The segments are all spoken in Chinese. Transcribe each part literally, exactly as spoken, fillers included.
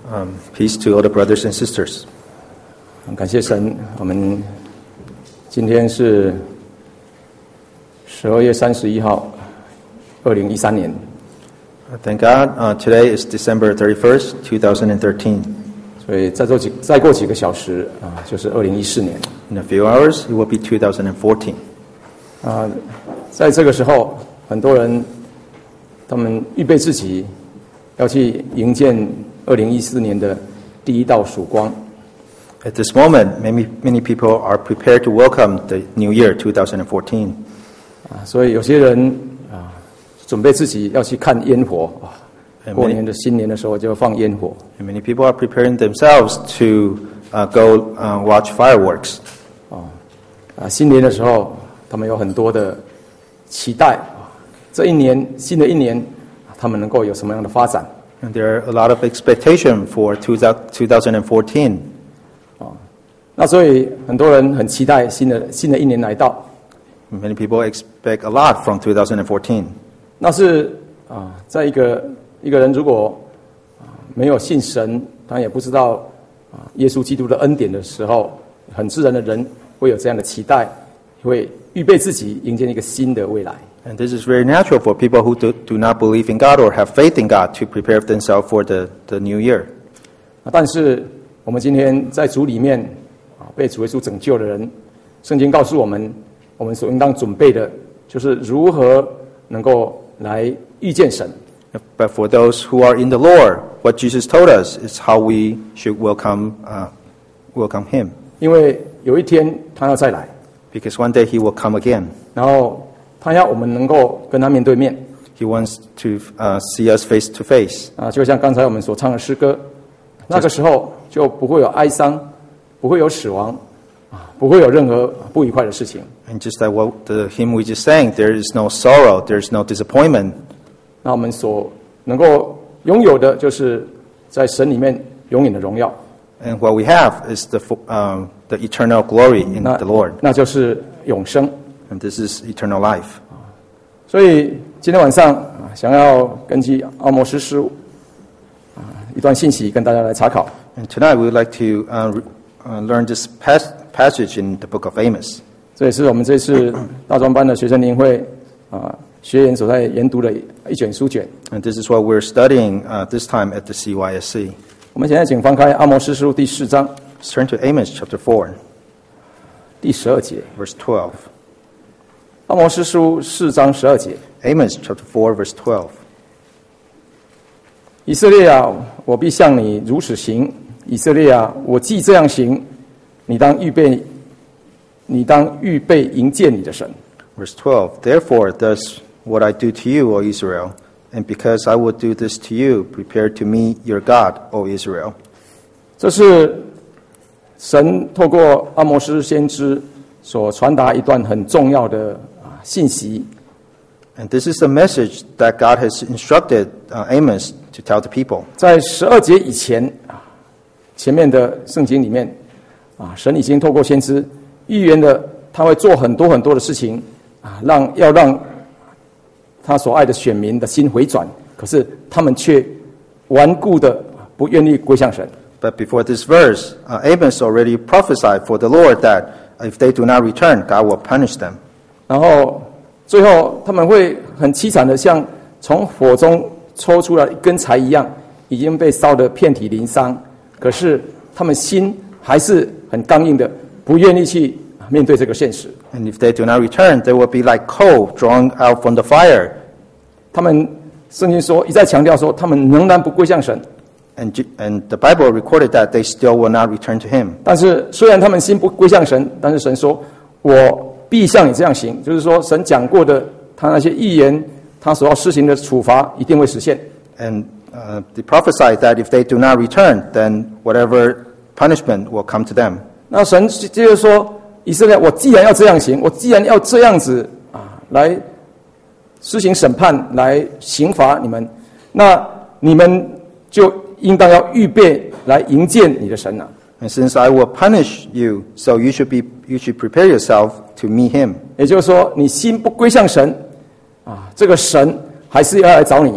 Um, peace to all the brothers and sisters. 感谢神，我们今天是十二月三十一号，二零一三年。 Thank God. Uh, today is December thirty-first, twenty thirteen. 所以再做几再过几个小时啊，就是二零一四年。 In a few hours, it will be twenty fourteen. 啊，在这个时候，很多人他们预备自己要去迎接二零一四年的第一道曙光。 At this moment, many many people are prepared to welcome the new year, twenty fourteen. 啊，所以有些人啊，准备自己要去看烟火啊。过年的新年的时候就放烟火。 And many people are preparing themselves to uh, go uh, watch fireworks. 啊，啊，新年的时候，他们有很多的期待啊，这一年新的一年，他们能够有什么样的发展 ？And there are a lot of expectation for twenty fourteen. 啊，那所以很多人很期待新的新的一年来到。 Many people expect a lot from twenty fourteen. 那是啊，在一个一个人如果啊没有信神，他也不知道啊耶稣基督的恩典的时候，很自然的人会有这样的期待，会预备自己迎接一个新的未来。 And this is very natural for people who do, do not believe in God or have faith in God to prepare themselves for the, the new year. 但是我们今天在主里面啊被主耶稣拯救的人，圣经告诉我们，我们所应当准备的就是如何能够来遇见神。 But for those who are in the Lord, what Jesus told us is how we should welcome, uh, welcome Him. 因为有一天他要再来， Because one day He will come again. 然后他要我们能够跟他面对面。 He wants to uh, see us face to face. 啊，就像刚才我们所唱的诗歌，那个时候就不会有哀伤，不会有死亡，啊，不会有任何不愉快的事情。 And just like what the hymn we just sang, there is no sorrow, there is no disappointment. 那我们所能够拥有的，就是在神里面永远的荣耀。 And what we have is the um, the eternal glory in 那 the Lord. 那就是永生。 And this is eternal life. 所以今天晚上啊，想要根据阿摩司书啊一段信息跟大家来查考。 And tonight we would like to uh, re- uh, learn this pas- passage in the book of Amos. 这也是我们这次大专班的学生联会啊学员所在研读的一卷书卷。 And this is what we're studying uh, this time at the C Y S C. 我们现在请翻开阿摩司书第四章 Let's turn to Amos chapter four, 第十二节。 verse twelve. 阿摩司书四章十二节。 Amos chapter four, verse twelve. 以色列啊，我必向你如此行。以色列啊，我既这样行，你当预备，你当预备迎接你的神。 Verse twelve. Therefore, thus what I do to you, O Israel, and because I will do this to you, prepare to meet your God, O Israel. 这是神透过阿摩司先知所传达一段很重要的啊信息。 And this is the message that God has instructed uh, Amos to tell the people. 在十二节以前啊，前面的圣经里面啊，神已经透过先知预言的，他会做很多很多的事情啊，让要让他所爱的选民的心回转，可是他们却顽固的不愿意归向神。 But before this verse, uh, Amos already prophesied for the Lord that if they do not return, God will punish them. 然后最后他们会很凄惨的，像从火中抽出来一根柴一样，已经被烧得遍体鳞伤。可是他们心还是很刚硬的，不愿意去面对这个现实。 And if they do not return, they will be like coal drawn out from the fire. 他们圣经说一再强调说，他们仍然不归向神。 And, and the Bible recorded that they still will not return to Him. 但是虽然他们心不归向神，但是神说：“我必像你这样行。”就是说，神讲过的，他那些预言，他所要施行的处罚一定会实现。 And uh, they prophesied that if they do not return, then whatever punishment will come to them. 那神接着说：“以色列，我既然要这样行，我既然要这样子啊，来施行审判，来刑罚你们，那你们就应当要预备来迎接你的神啊。” And since I will punish you, so you should be you should prepare yourself to meet Him. 也就是说，你心不归向神啊，这个神还是要来找你。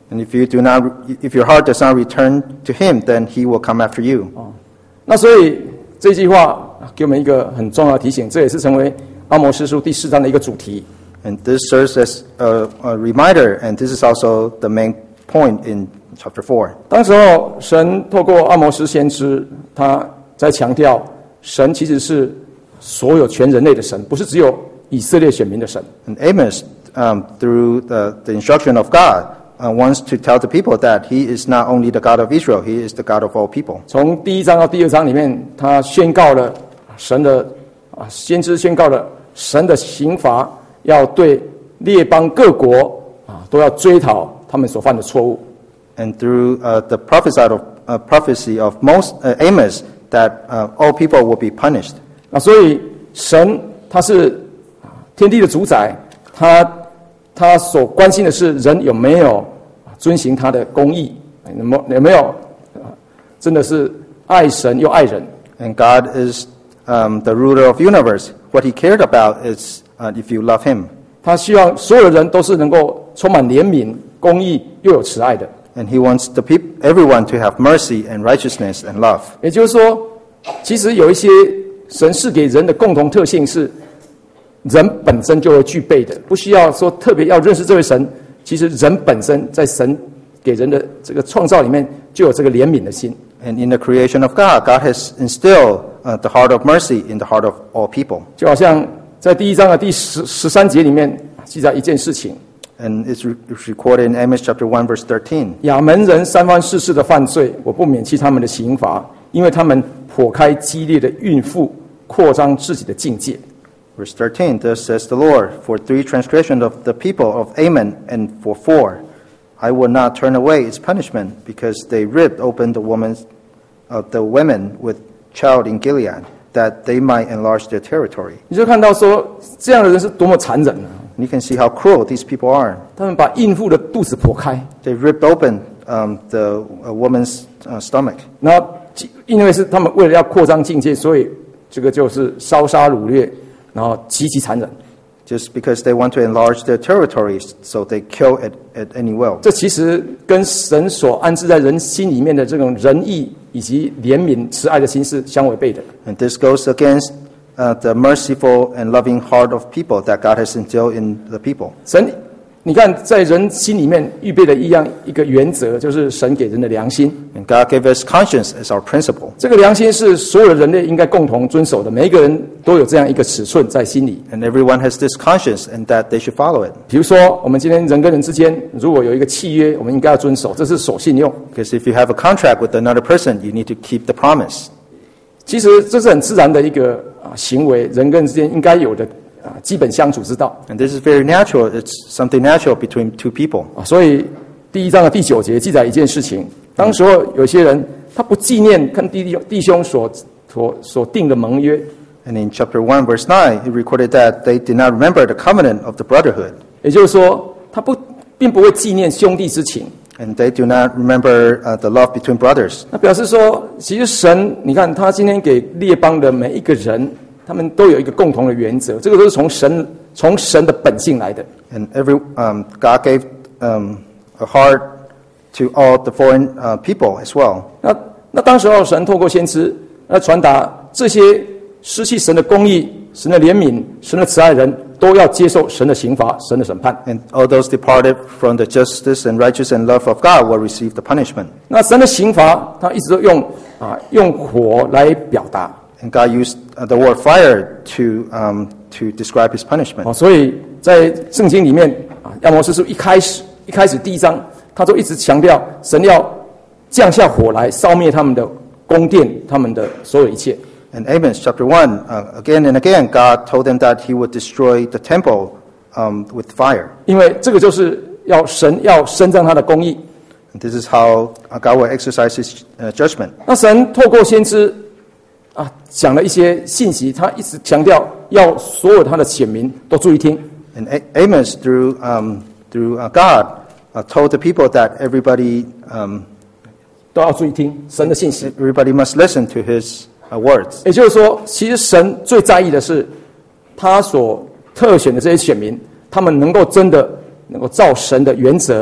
And if you do not, if your heart does not return to Him, then He will come after you. 那所以这句话给我们一个很重要的提醒，这也是成为阿摩司书第四章的一个主题。 And this serves as a, a reminder, and this is also the main point in chapter four. 当时候，神透过阿摩司先知，他在强调，神其实是所有全人类的神，不是只有以色列选民的神。 And Amos, um, through the, the instruction of God, uh, wants to tell the people that He is not only the God of Israel, He is the God of all people. 从第一章到第二章里面，他宣告了神的啊，先知宣告了神的刑罚要对列邦各国啊都要追讨他们所犯的错误。 And through uh, the prophecy of, uh, prophecy of most, uh, Amos, that uh, all people will be punished. 那所以神他是天地的主宰，他他所关心的是人有没有遵行他的公义，有没有有没有真的是爱神又爱人。 And God is um, the ruler of the universe. What He cared about is uh, if you love Him. 他希望所有的人都是能够充满怜悯、公义又有慈爱的。 And He wants the peop- everyone to have mercy and righteousness and love. 也就是说，其实有一些神赐给人的共同特性是人本身就会具备的，不需要说特别要认识这位神。其实人本身在神给人的这个创造里面就有这个怜悯的心。 And in the creation of God, God has instilled uh, the heart of mercy in the heart of all people. 就好像在第一章的第十十三节里面记载一件事情。 And it's, re- it's recorded in Amos chapter one, verse thirteen. 亚门人三番四次的犯罪，我不免弃他们的刑罚，因为他们剖开激烈的孕妇，扩张自己的境界。 Verse thirteen, thus says the Lord, for three transgressions of the people of Ammon, and for four, I will not turn away its punishment, because they ripped open the woman's, uh, the women with child in Gilead, that they might enlarge their territory. 你就看到说，这样的人是多么残忍啊！ And you can see how cruel these people are. 他们把孕妇的肚子剖开， They ripped open um, the uh, woman's uh, stomach. 然后因为是他们为了要扩张境界，所以这个就是烧杀掳掠，然后极其残忍。 Just because they want to enlarge their territories, so they kill at, at any will. 这其实跟神所安置在人心里面的这种仁义以及怜悯、慈爱的心是相违背的。 And this goes against uh, the merciful and loving heart of people that God has instilled in the people. 神，你看，在人心里面预备的一样一个原则，就是神给人的良心。 And God gave us conscience as our principle. 这个良心是所有的人类应该共同遵守的，每一个人都有这样一个尺寸在心里。 And everyone has this conscience, and that they should follow it. 比如说，我们今天人跟人之间，如果有一个契约，我们应该要遵守，这是守信用。 Because if you have a contract with another person, you need to keep the promise. 其实这是很自然的一个啊行为，人跟人之间应该有的啊基本相处之道 And this is very natural. It's something natural between two people. 啊。所以第一章的第九节记载一件事情，当时候有些人他不纪念跟弟弟弟兄所所所定的盟约。 And in chapter one, verse nine, it recorded that they did not remember the covenant of the brotherhood. 也就是说，他不并不会纪念兄弟之情。 And they do not remember uh, the love between brothers. 那表示说，其实神，你看他今天给列邦的每一个人，他们都有一个共同的原则，这个都是从神从神的本性来的。 And every um, God gave um, a heart to all the foreign uh, people as well. 那那当时候神透过先知来传达这些失去神的公义、神的怜悯、神的慈爱人，都要接受神的刑罚、神的审判。 And all those departed from the justice and righteous and love of God will receive the punishment. 那神的刑罚，他一直都用啊用火来表达。 And God used uh, the word fire to um, to describe His punishment. 哦，所以在圣经里面啊，亚摩司书一开始一开始第一章，他就一直强调神要降下火来烧灭他们的宫殿，他们的所有一切。 In Amos chapter one, uh, again and again, God told them that He would destroy the temple um, with fire. 因为这个就是要神要伸张他的公义。 And this is how God will exercise His uh, judgment. 那神透过先知啊讲了一些信息，他一直强调要所有他的选民都注意听。 And A- Amos, through um, through uh, God, uh, told the people that everybody um, 都要注意听神的信息。 everybody must listen to His uh, words. 也就是说，其实神最在意的是他所特选的这些选民，他们能够真的能够照神的原则，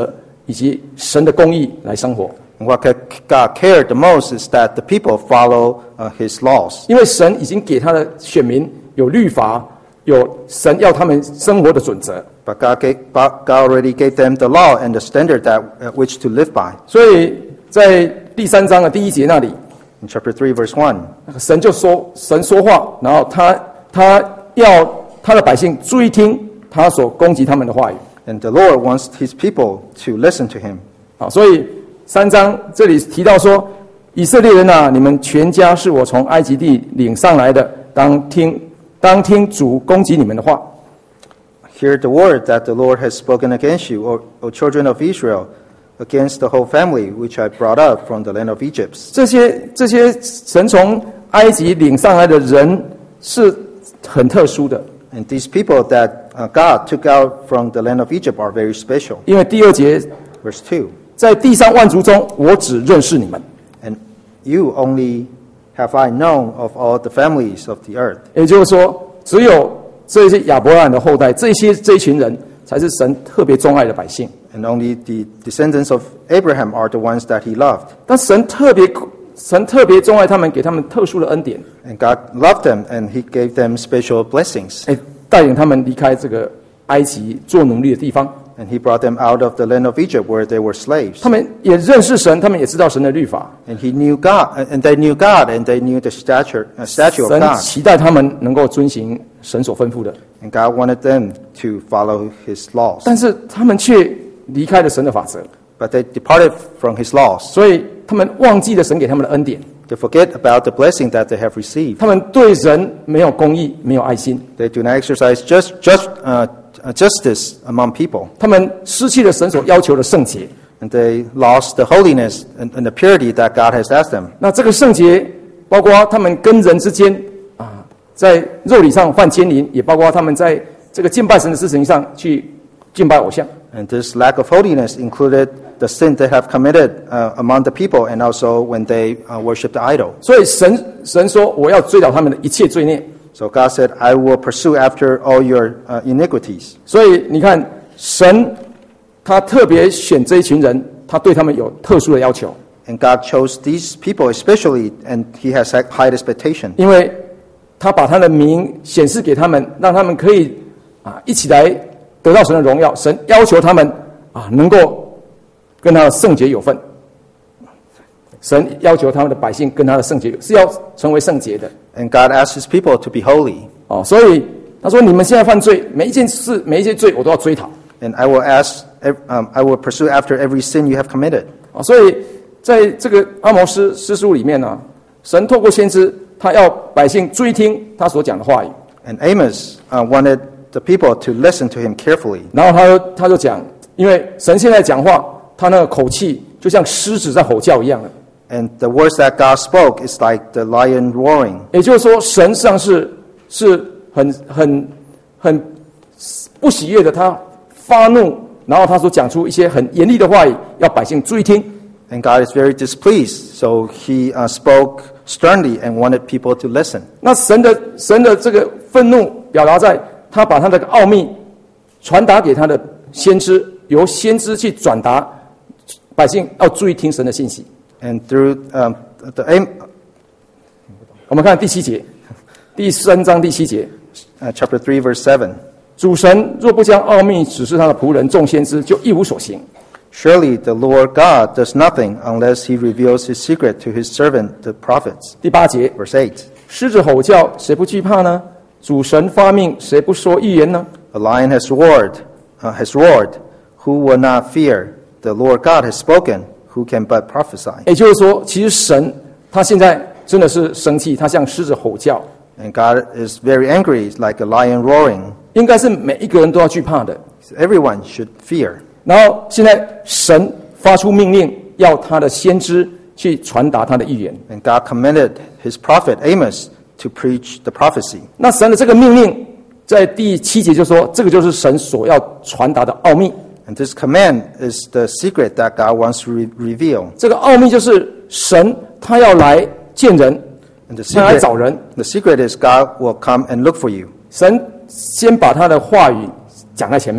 以及神的公义来生活。 And what God cared the most is that the people follow uh, His laws. 因为神已经给他的选民有律法，有神要他们生活的准则。 But God, gave, God already gave them the law and the standard that uh, which to live by. 所以在第三章的第一节那里， In chapter three, verse one, 神就说，神说话，然后他他要他的百姓注意听他所攻击他们的话语。 and the Lord wants His people to listen to Him. 好，所以三章这里提到说，以色列人啊，你们全家是我从埃及地领上来的，当听当听主攻击你们的话。 Hear the word that the Lord has spoken against you, O, o children of Israel, against the whole family which I brought up from the land of Egypt. 这些这些神从埃及领上来的人是很特殊的， And these people that uh, God took out from the land of Egypt are very special. 因为第二节 Verse two, 在地上万族中，我只认识你们。 and you only have I known of all the families of the earth. 也就是说，只有这些亚伯拉罕的后代，这些这一群人才是神特别钟爱的百姓。 And only the descendants of Abraham are the ones that He loved. 但神特别神特别钟爱他们，给他们特殊的恩典， And God loved them, and He gave them special blessings. 哎，带领他们离开这个埃及做奴隶的地方。 And He brought them out of the land of Egypt where they were slaves. 他们也认识神，他们也知道神的律法。 And He knew God, and they knew God, and they knew the stature, uh, statute of 神 God. 期待他们能够遵行神所吩咐的， And God wanted them to follow His laws. 但是他们却离开了神的法则， But they departed from His laws. 所以他们忘记了神给他们的恩典。 They forget about the blessing that they have received. 他们对人没有公义，没有爱心， They do not exercise just, just, uh, justice among people. 他们失去了神所要求的圣洁。 And they lost the holiness and, and the purity that God has asked them. 那这个圣洁，包括他们跟人之间啊，在肉体上犯奸淫，也包括他们在这个敬拜神的事情上去敬拜偶像。 And this lack of holiness included the sin they have committed uh, among the people, and also when they uh, worship the idol. 所以神神说，我要追讨他们的一切罪孽。 So God said, I will pursue after all your uh, iniquities. 所以你看，神他特别选这一群人，他对他们有特殊的要求， And God chose these people especially, and He has had high expectation. 因为他把他的名显示给他们，让他们可以啊一起来得到神的荣耀。神要求他们啊能够跟他的圣洁有份。神要求他们的百姓跟他的圣洁是要成为圣洁的。 And God asked His people to be holy. 哦，所以他说：“你们现在犯罪，每一件事、每一件罪，我都要追讨。” And I will ask, um, I will pursue after every sin you have committed. 啊，所以在这个阿摩斯诗书里面呢、啊，神透过先知，他要百姓注意听他所讲的话语。 And Amos uh, wanted the people to listen to him carefully. 然后他就他就讲，因为神现在讲话，他那个口气就像狮子在吼叫一样的。 And the words that God spoke is like the lion roaring. 也就是说，神实际上是是很很很不喜悦的，他发怒，然后他所讲出一些很严厉的话语，要百姓注意听。 And God is very displeased, so He uh, spoke sternly and wanted people to listen. 那神的神的这个愤怒表达在他把他的奥秘传达给他的先知，由先知去转达百姓要注意听神的信息。 And through um, the aim, 我们看第七节，第三章第七节， uh, chapter three, verse seven. 主神若不将奥秘指示他的仆人众先知，就一无所行。 Surely the Lord God does nothing unless He reveals His secret to His servant, the prophets. 第八节， Verse eight. 狮子吼叫，谁不惧怕呢？主神发命，谁不说预言呢？ A lion has roared, uh, has roared. Who will not fear? The Lord God has spoken. Who can but prophesy? 也就是说，其实神他现在真的是生气，他像狮子吼叫， And God is very angry, like a lion roaring. 应该是每一个人都要惧怕的。 Everyone should fear. 然后现在神发出命令，要他的先知去传达他的预言。 And God commanded His prophet Amos to preach the prophecy. 那神的这个命令，在第七节就说，这个就是神所要传达的奥秘。 And this command is the secret that God wants to re- reveal. 这个奥秘就是神他要来见人， And the 他来 secret, 找人。 the secret is God will come and look for you. 神先把他的话语讲在前面，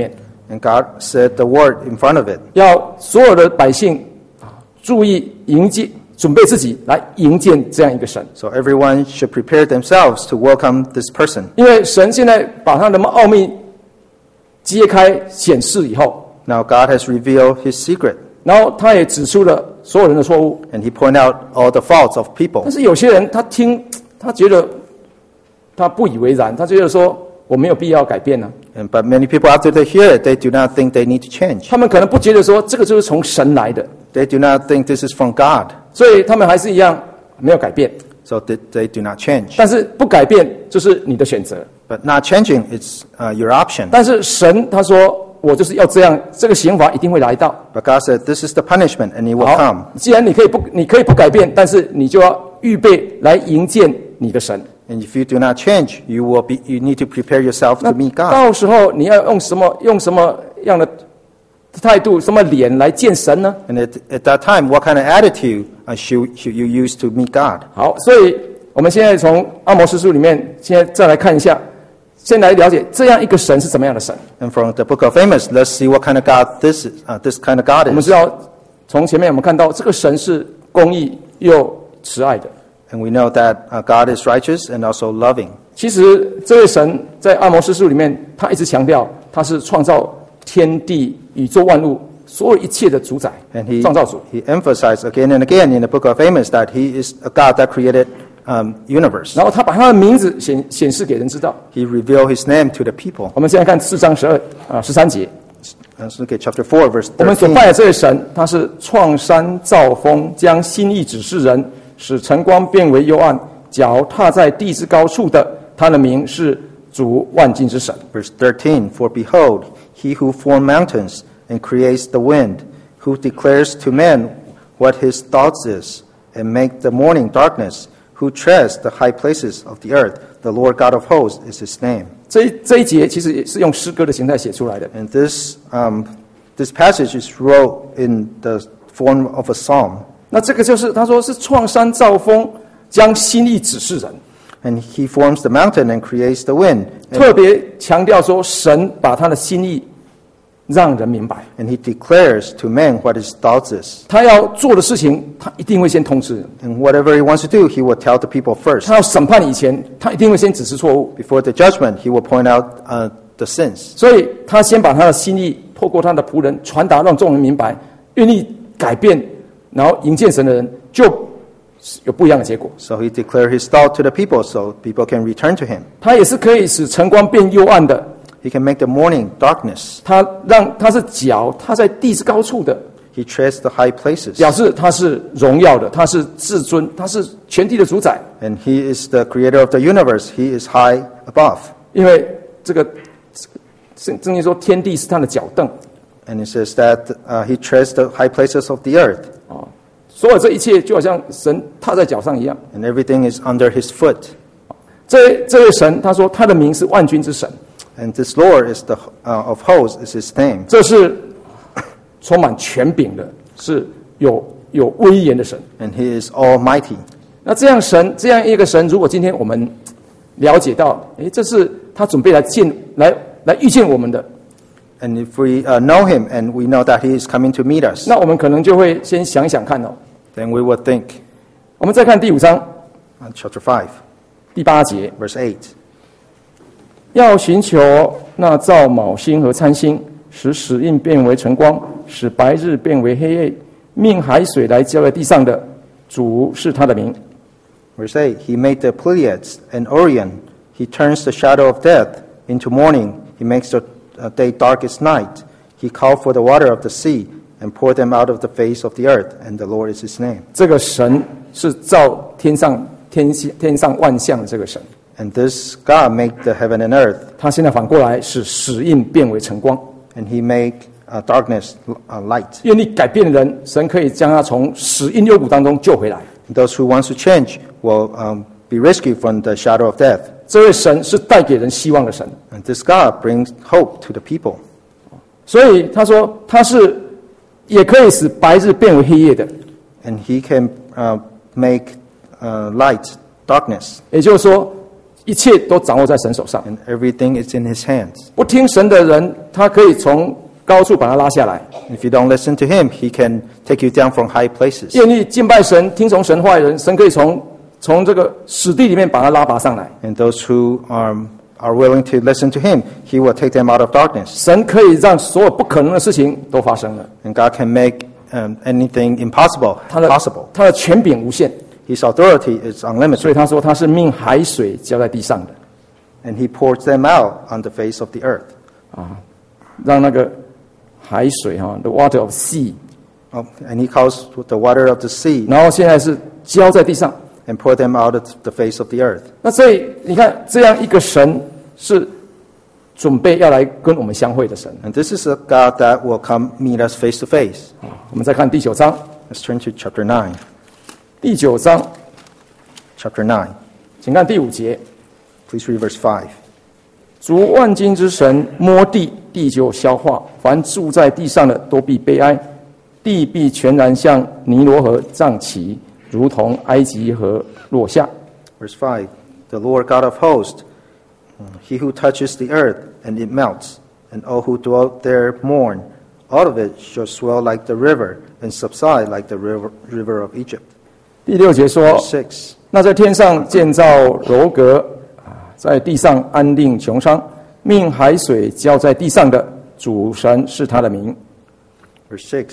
And God said the word in front of it. 要所有的百姓啊注意迎接，准备自己来迎接这样一个神。 So everyone should prepare themselves to welcome this person. 因为神现在把他的奥秘揭开显示以后， Now God has revealed his secret, 然后他也指出了所有人的错误。 and he pointed out all the faults of people. 但是有些人他听，他觉得他不以为然，他觉得说我没有必要改变呢、啊。 And, but many people, after they hear it, they do not think they need to change. 他们可能不觉得说这个就是从神来的， They do not think this is from God. 所以他们还是一样没有改变。 So they, they do not change. 但是不改变就是你的选择。 But not changing, it's uh, your option. 但是神他说我就是要这样，这个刑罚一定会来到。 But God said, this is the punishment, and it will 好 come. 既然你可以不，你可以不改变，但是你就要预备来迎接你的神。 And if you do not change, you will be. You need to prepare yourself 那 to meet God. 到时候你要用什么用什么样的态度、什么脸来见神呢？ And at, at that time, what kind of attitude uh, should, should you use to meet God? 好，所以我们现在从阿摩司书里面，现在再来看一下，先来了解这样一个神是怎么样的神。 And from the book of Amos, let's see what kind of God this is. Uh, this kind of God 我们 is. 知道，从前面我们看到这个神是公义又慈爱的。 And we know that uh, God is righteous and also loving. 其实这位神在阿摩司书里面，他一直强调他是创造天地、宇宙万物所有一切的主宰 And he, 创造主。 he emphasized again and again in the book of Amos that he is a God that created um, universe. 然后他把他的名字显显示给人知道。 He revealed his name to the people. 我们现在看四章十二啊十三节， Let's look at chapter four, verse 我们所 thirteen. 拜的这位神，他是创山造风，将心意指示人，使晨光变为幽暗，脚踏在地之高处的，他的名是主万军之神。 Verse thirteen, for behold, he who formed mountains and creates the wind, who declares to men what his thoughts is, and make the morning darkness, who treads the high places of the earth, the Lord God of hosts is his name. 这一这一节其实也是用诗歌的形态写出来的。 And this, um, this passage is wrote in the form of a psalm. 那这个就是他说是创山造风，将心意指示人， And he forms the mountain and creates the wind. 特 And, 别强调说神把他的心意让人明白， and he declares to men what his thoughts is. 他要做的事情，他一定会先通知人。 And whatever he wants to do, he will tell the people first. 他要审判以前，他一定会先指示错误， Before the judgment, he will point out uh, the sins. 所以他先把他的心意透过他的仆人传达，让众人明白，愿意改变，然后迎接神的人，就有不一样的结果。 So he declared his thought to the people so people can return to him. 他也是可以使晨光变幽暗的， He can make the morning darkness. 他让他是脚踏在地之高处的， He treads the high places. 表示他是荣耀的，他是至尊，他是全地的主宰。 And he is the creator of the universe. He is high above. 因为这个圣圣经说天地是他的脚凳 And it says that uh, he treads the high places of the earth. 啊，所有这一切就好像神踏在脚上一样。 And everything is under his foot. 这这位神他说他的名是万军之神， And this Lord is the uh, of hosts is his name. 这是充满权柄的，是有有威严的神。 And he is almighty. 那这样神这样一个神，如果今天我们了解到，诶，这是他准备来见来来遇见我们的， And if we uh, know him and we know that he is coming to meet us, 那我们可能就会先想一想看哦。 then we will think. 我们再看第五章 Uh, chapter five, 第八节， verse eight. 要寻求那造昴星和参星，使死印变为晨光，使白日变为黑夜，命海水来浇在地上的主是他的名。 Verse eight, he made the Pleiades and Orion. He turns the shadow of death into morning. He makes the uh, day dark as night. He called for the water of the sea and poured them out of the face of the earth. And the Lord is his name. 这个神是造天上天天上万象的这个神， And this God made the heaven and earth. 他现在反过来使死印变为晨光。 And he made uh, darkness uh, light. 愿意改变的人，神可以将他从死荫幽谷当中救回来。 And those who want to change will um, be rescued from the shadow of death. 这位神是带给人希望的神， And this God brings hope to the people. 所以他说他是也可以使白日变为黑夜的。 And he can uh, make uh, light darkness. 也就是说， 一切都掌握在神手上。 and everything is in His hands. 不听神的人，他可以从高处把他拉下来； If you don't listen to Him, He can take you down from high places. 愿意敬拜神、听从神话的人，神可以从从这个死地里面把他拉拔上来。 And those who um, are willing to listen to Him, He will take them out of darkness. 神可以让所有不可能的事情都发生了。 And God can make um, anything impossible 他的 possible. 他的权柄无限， His authority is 所以 unlimited. 他说他是命海水浇在地上的 And He pours them out on the face of the earth. 啊，让那个海水哈、the water of sea， Oh, and He calls the water of the sea 然后现在是浇在地上。 and pour them out of the face of the earth. 那所以你看，这样一个神是准备要来跟我们相会的神。 And this is a God that will come meet us face to face. 啊，我们再看第九章， Let's turn to chapter nine. 第九章， Chapter nine. 请看第五节。 Please read verse five. 主万金之神摸地，地就消化；凡住在地上的都必悲哀，地必全然像尼罗河涨起，如同埃及河落下。 Verse five. The Lord God of hosts, He who touches the earth, and it melts, and all who dwell there mourn. All of it shall swell like the river, and subside like the river, river of Egypt. 第六节说 Verse：“ six. 那在天上建造楼阁，啊，在地上安定穹苍，命海水浇在地上的主神是他的名。 Verse six.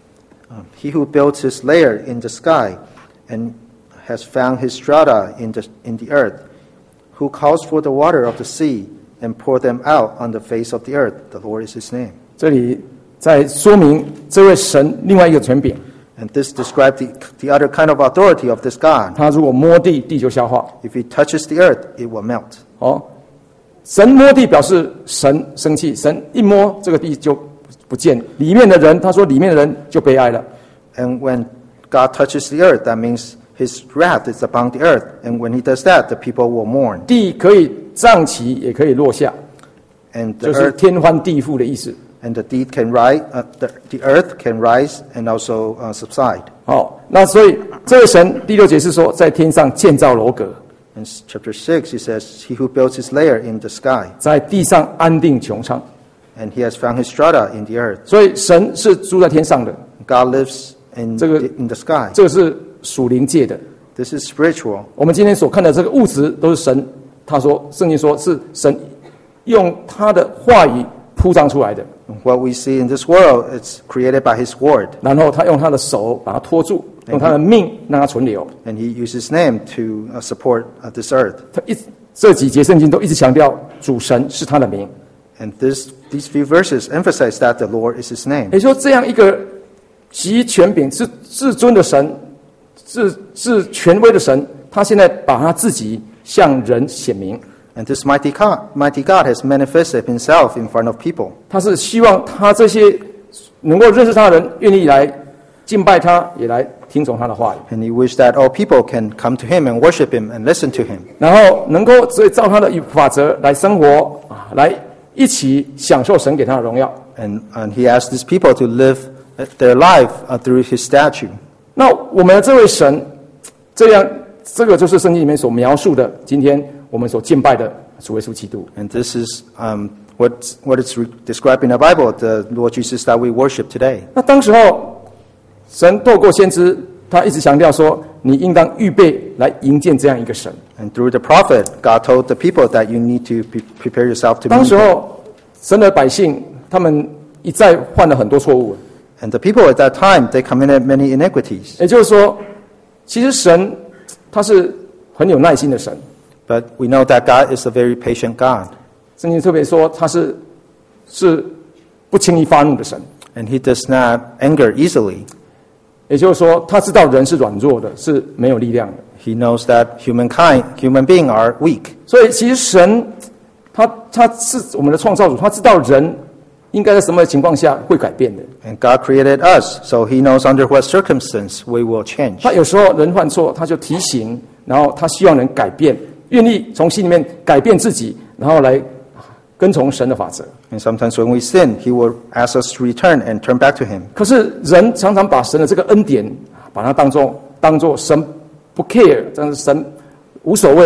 Um, he who builds his lair in the sky, and has found his strata in the, in the earth, who calls for the water of the sea, and pour them out on the face of the earth. The Lord is His name. ” 这里在说明这位神另外一个权柄， And this describes the, the other kind of authority of this God. 他如果摸地，地就消化。 If He touches the earth, it will melt. 哦，神摸地表示神生气，神一摸这个地就不见，里面的人，他说里面的人就悲哀了。 And when God touches the earth, that means His wrath is upon the earth. And when He does that, the people will mourn. 地可以涨起，也可以落下， And the 就是 earth 天翻地覆的意思。 and the deed can rise, uh, the, the earth can rise and also uh, subside. 好，那所以这位神第六节是说，在天上建造楼阁， In chapter six, He says, He who builds his lair in the sky, 在地上安定穹苍。 and He has found His strata in the earth. 所以神是住在天上的， God lives in, 这个- the, in the sky. 这个是属灵界的。 This is spiritual. 我们今天所看的这个物质，都是神，他说圣经说是神用他的话语铺张出来的， What we see in this world, it's created by His word. 然后他用他的手把它拖住，用他的命让它存留。 And He uses His name to uh, support uh, this earth. 他一这几节圣经都一直强调主神是他的名， And this, these few verses emphasize that the Lord is His name. 也就是说这样一个集权柄、至至尊的神、至至权威的神，他现在把他自己向人显明， And this mighty God, mighty God has manifested Himself in front of people. 他是希望他这些能够认识他的人，愿意来敬拜他，也来听从他的话语， And He wished that all people can come to Him and worship Him and listen to Him. 然后能够所以照他的法则来生活啊，来一起享受神给他的荣耀。 And, and He asked these people to live their life uh, through His statue. 那我们的这位神，这样这个就是圣经里面所描述的，今天我们所敬拜的主耶稣基督。 And this is um, what, what is re- described in the Bible, the Lord Jesus that we worship today. 那当时候，神透过先知，他一直强调说，你应当预备来迎接这样一个神。 And through the prophet, God told the people that you need to pre- prepare yourself to 当 meet 时 Him. 候，神的百姓他们一再犯了很多错误， And the people at that time, they committed many iniquities. 也就是说，其实神他是很有耐心的神。 But we know that God is a very patient God. 圣经特别说他是是不轻易发怒的神， And He does not anger easily. 也就是说，他知道人是软弱的，是没有力量的。 He knows that humankind, human beings are weak. 所以其实神他他是我们的创造主，他知道人应该在什么情况下会改变的。 And God created us, so He knows under what circumstance we will change. 他有时候人犯错，他就提醒，然后他希望人改变，愿意从心里面改变自己，然后来跟从神的法则。 And sometimes when we sin, He will ask us to return and turn back to Him. 可是人常常把神的这个恩典，把它当做当做神不 care，但是神无所谓，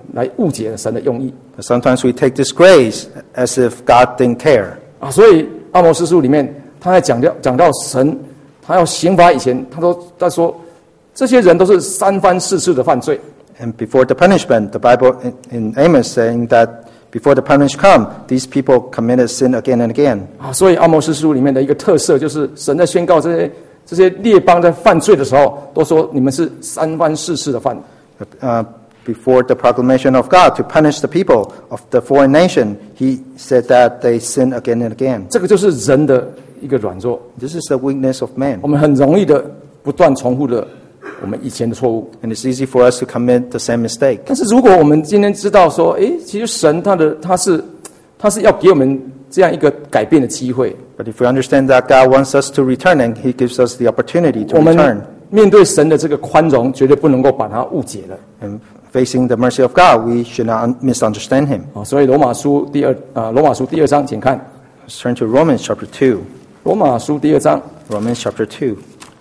来误解了神的用意。 But sometimes we take this grace as if God didn't care. 啊，所以阿摩司书里面，他在讲到讲到神，他要刑罚以前，他都他说，这些人都是三番四次的犯罪。 And before the punishment, the Bible in, in Amos saying that before the punishment come, these people committed sin again and again. 啊，所以阿摩司书里面的一个特色就是神在宣告这些这些列邦在犯罪的时候，都说你们是三番四次的犯。 Uh, before the proclamation of God to punish the people of the foreign nation, he said that they sin again and again. 这个就是人的一个软弱， This is the weakness of man. 我们很容易的不断重复的我们以前的错误。 And it's easy for us to commit the same mistake. 但是如果我们今天知道说，诶，其实神他的他是他是要给我们这样一个改变的机会。 But if we understand that God wants us to return and he gives us the opportunity to 我们 return, 面对神的这个宽容，绝对不能够把它误解了。 and facing the mercy of God, we should not un- misunderstand him. 啊，所以罗马书第二啊，罗马书第二章，请看 Let's turn to Romans chapter two. 罗马书第二章 Romans chapter two.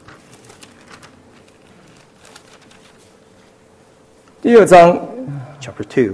第二章， Chapter two.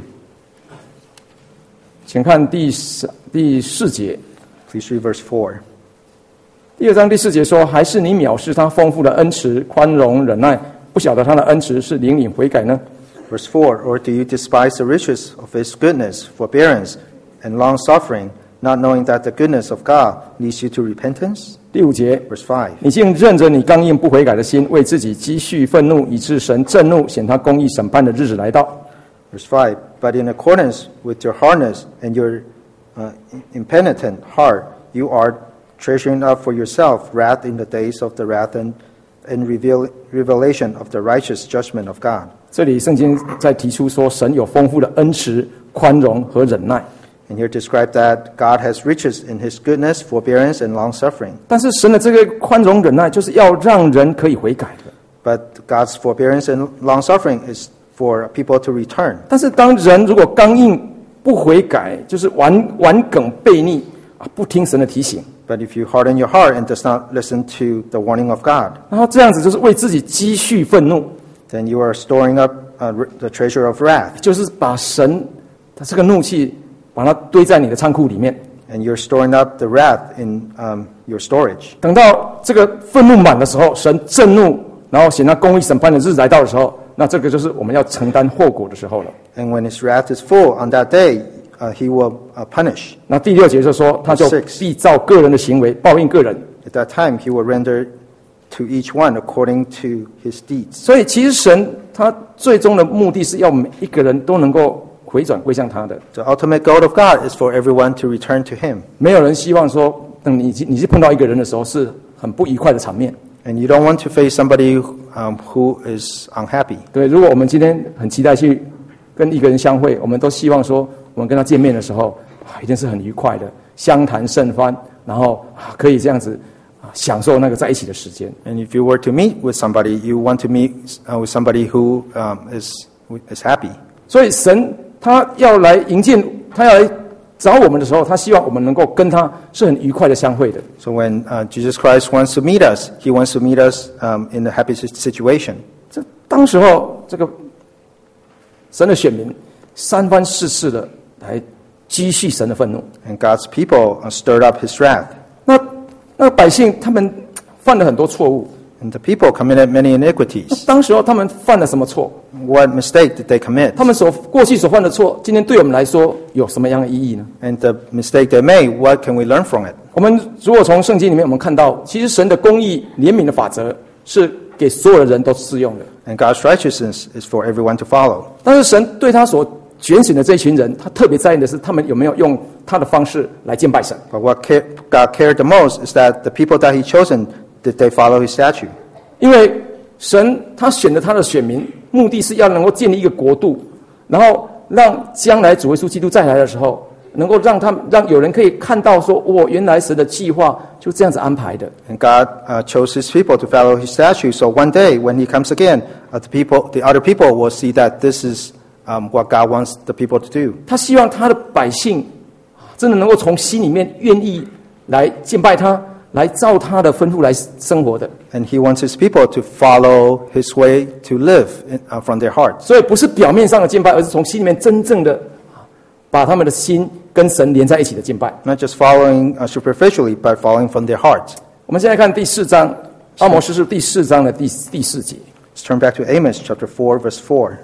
请看第四第四节。 Please read verse four. 第二章第四节说：“还是你藐视他丰富的恩慈、宽容、忍耐，不晓得他的恩慈是领你悔改呢？” Verse four, or do you despise the riches of his goodness, forbearance, and long-suffering, not knowing that the goodness of God leads you to repentance? 第五节， Verse five, 你竟任着你刚硬不悔改的心，为自己积蓄愤怒，以致神震怒，显他公义审判的日子来到。 verse five, but in accordance with your hardness and your uh, impenitent heart, you are treasuring up for yourself wrath in the days of the wrath and, and reveal, revelation of the righteous judgment of God. 这里圣经在提出说，神有丰富的恩慈、宽容和忍耐。 And here described that God has riches in his goodness, forbearance, and long-suffering. 但是神的这个宽容忍耐，就是要让人可以悔改的。 But God's forbearance and long-suffering is for people to return. 但是当人如果刚硬不悔改，就是顽顽梗悖逆啊，不听神的提醒， But if you harden your heart and does not listen to the warning of God, 然后这样子就是为自己积蓄愤怒， then you are storing up uh, the treasure of wrath, 就是把神的这个怒气把它堆在你的仓库里面。 and you're storing up the wrath in um, your storage. 等到这个愤怒满的时候，神震怒，然后显那公义审判的日子来到的时候，那这个就是我们要承担后果的时候了。 And when his wrath is full on that day, uh, he will uh, punish. 那第六节就说，他就 Six. 必照个人的行为报应个人。 At that time, he will render to each one according to his deeds. 所以其实神他最终的目的是要每一个人都能够回转归向他的。 The ultimate goal of God is for everyone to return to him. 没有人希望说，等你你是碰到一个人的时候是很不愉快的场面。 And you don't want to face somebody um, who is unhappy. 对，如果我们今天很期待去跟一个人相会，我们都希望说，我们跟他见面的时候啊，一定是很愉快的，相谈甚欢，然后啊可以这样子啊享受那个在一起的时间。 And if you were to meet with somebody, you want to meet uh, with somebody who um, is is happy. 所以神他要来迎接，他要来找我们的时候，他希望我们能够跟他是很愉快的相会的。 So when uh, Jesus Christ wants to meet us, he wants to meet us um, in a happy si- situation. 这当时候，这个神的选民三番四次的来积蓄神的愤怒。 And God's people uh, stirred up his wrath. 那那百姓他们犯了很多错误。 And the people committed many iniquities. 当时候他们犯了什么错？ What mistake did they commit? 他们所过去所犯的错，今天对我们来说有什么样的意义呢？ And the mistake they made, what can we learn from it? 我们如果从圣经里面我们看到，其实神的公义、怜悯的法则是给所有的人都适用的。 And God's righteousness is for everyone to follow. 但是神对他所拣选的这群人，他特别在意的是他们有没有用他的方式来敬拜神。 But what ca- God cared the most is that the people that he chosen, did they follow his statute? 因为神他选的他的选民，目的是要能够建立一个国度，然后让将来主耶稣基督再来的时候，能够让他们让有人可以看到说，哦，原来神的计划就这样子安排的。 And God uh, chose his people to follow his statute. So one day when he comes again, uh, the people, the other people will see that this is um, what God wants the people to do. 他希望他的百姓真的能够从心里面愿意来敬拜他， 来照他的吩咐来生活的。 And he wants his people to follow his way to live in, uh, from their hearts. 所以不是表面上的敬拜，而是从心里面真正的把他们的心跟神连在一起的敬拜。 Not just following uh, superficially, but following from their heart. 我们现在看第四章，阿摩司是第四章的第第四节。 Let's turn back to Amos chapter four, verse four.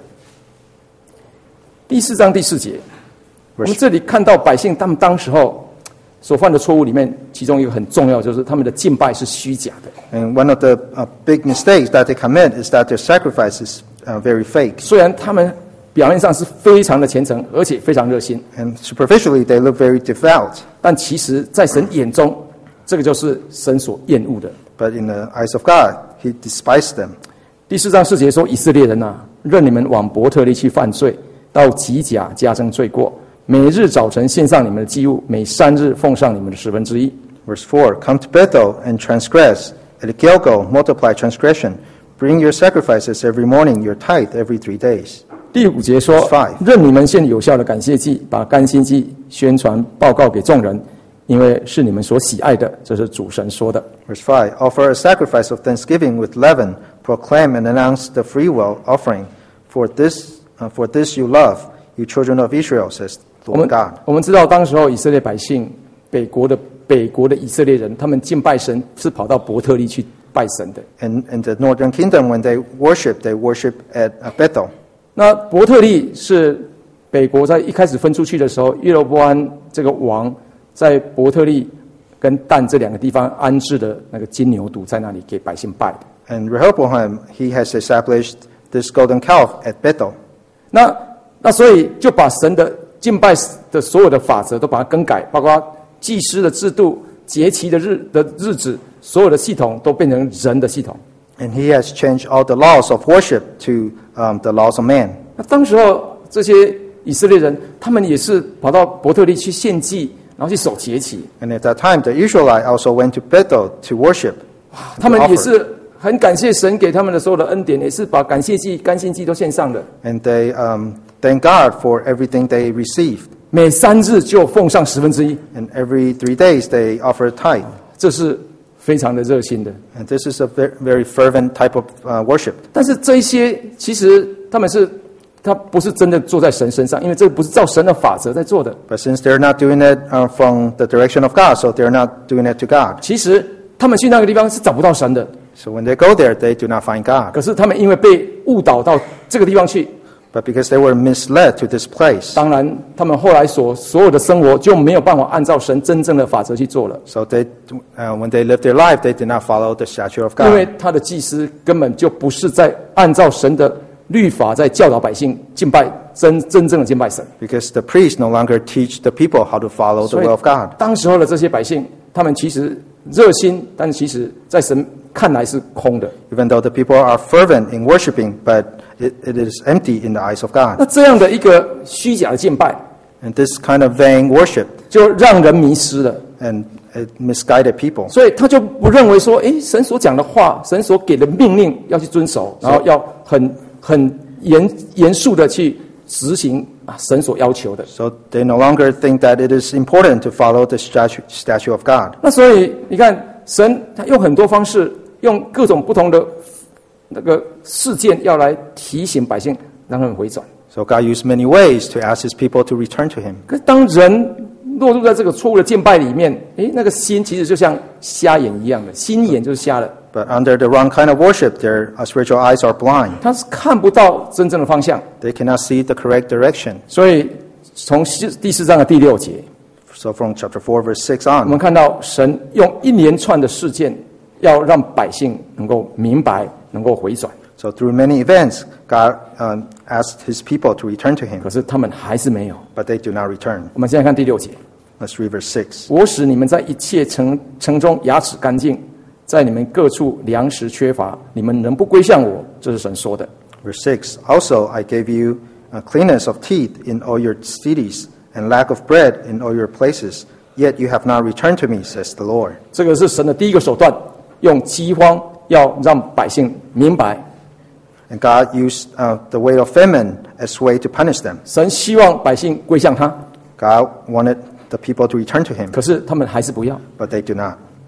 第四章第四节，我们这里看到百姓他们当时候所犯的错误里面，其中一个很重要，就是他们的敬拜是虚假的。 And one of the uh, big mistakes that they commit is that their sacrifice is uh, very fake. 虽然他们表面上是非常的虔诚，而且非常热心， And superficially, they look very devout. 但其实在神眼中，这个就是神所厌恶的。 But in the eyes of God, he despised them. 第四章四节说：“以色列人啊，任你们往伯特利去犯罪，到吉甲加增罪过。每日早晨献上你们的祭物，每三日奉上你们的十分之一。” Verse four, Come to Bethel and transgress. At Gilgal, multiply transgression. Bring your sacrifices every morning, your tithe every three days. 第五节说 Five.：“ 任你们献有效的感谢祭，把甘心祭宣传报告给众人，因为是你们所喜爱的。”这是主神说的。 Verse five, Offer a sacrifice of thanksgiving with leaven. Proclaim and announce the freewill offering. For this, uh, for this you love, you children of Israel, says 我们 Lord God. 我们知道，当时候以色列百姓，北国的北国的以色列人，他们敬拜神是跑到伯特利去拜神的。 And in the northern kingdom, when they worship, they worship at uh, Bethel. 那伯特利是北国在一开始分出去的时候，耶罗波安这个王在伯特利跟但这两个地方安置的那个金牛犊，在那里给百姓拜的。 And Rehoboam, he has established this golden calf at Bethel. 那那所以就把神的敬拜的所有的法则都把它更改，包括祭司的制度、节期的日的日子，所有的系统都变成人的系统。 And he has changed all the laws of worship to um, the laws of man. 那当时候这些以色列人，他们也是跑到伯特利去献祭，然后去守节期。 And at that time, the Israelites also went to Bethel to worship. 他们也是很感谢神给他们的所有的恩典，也是把感谢祭、甘心祭都献上的。 And they um, thank God for everything they received. 每三日就奉上十分之一， And every three days, they offer a tithe. 这是非常的热心的。 And this is a very, very fervent type of uh, worship. 但是这一些其实他们是，他不是真的坐在神身上，因为这不是照神的法则在做的。 But since they're not doing it uh, from the direction of God, so they're not doing it to God. 其实他们去那个地方是找不到神的， So when they go there, they do not find God. 可是他们因为被误导到这个地方去， But because they were misled to this place, 当然他们后来所所有的生活就没有办法按照神真正的法则去做了， so they, uh, when they lived their life, they did not follow the statute of 因为 God. 他的祭司根本就不是在按照神的律法在教导百姓敬拜真真正的敬拜神。 Because the priests no longer teach the people how to follow the 所以 will of God. 当时候的这些百姓，他们其实热心，但其实在神看来是空的。 Even though the people are fervent in worshiping, but it, it is empty in the eyes of 那 God. 这样的一个虚假的敬拜， And this kind of vain worship 就让人迷失了。 and it misguided people. 所以他就不认为说，诶，神所讲的话，神所给的命令要去遵守，然后要很很严严肃的去执行啊神所要求的。 So they no longer think that it is important to follow the statute, statute of God. 那所以你看，神他用很多方式，用各种不同的那个事件，要来提醒百姓，让他们回转。 So God used many ways to ask his people to return to him. 可是当人落入在这个错误的敬拜里面，诶，那个心其实就像瞎眼一样的，心眼就是瞎了， But under the wrong kind of worship, their uh, spiritual eyes are blind. 他是看不到真正的方向。 They cannot see the correct direction. 所以从四第四章的第六节， So from chapter four, verse six 我们 on, 看到神用一连串的事件，要让百姓能够明白，能够回转。 so through many events, God um, asked his people to return to him, 可是他们还是没有。 but they do not return. 我们现在看第六节。 Let's read verse six. 我使你们在一切城城中牙齿干净，在你们各处粮食缺乏，你们仍不归向我，这是神说的。 Verse six, Also I gave you uh, cleanness of teeth in all your cities, and lack of bread in all your places, yet you have not returned to me, says the Lord. 这个是神的第一个手段，用饥荒要让百姓明白， And God used uh, the way of famine as way to punish them. 神希望百姓归向他， God wanted the people to return to him, 可是他们还是不要。 but they do not.